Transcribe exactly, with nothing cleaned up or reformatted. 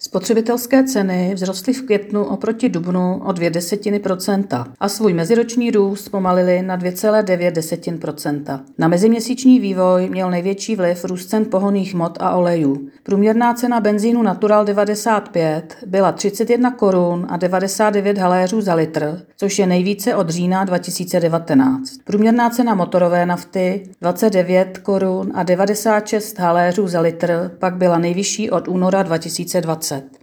Spotřebitelské ceny vzrostly v květnu oproti dubnu o dvě desetiny procenta a svůj meziroční růst pomalily na dvě celé devět desetin procenta. Na meziměsíční vývoj měl největší vliv růst cen pohonných hmot a olejů. Průměrná cena benzínu Natural devadesát pět byla třicet jedna korun a devadesát devět haléřů za litr, což je nejvíce od října dva tisíce devatenáct. Průměrná cena motorové nafty dvacet devět korun a devadesát šest haléřů za litr pak byla nejvyšší od února dva tisíce dvacet.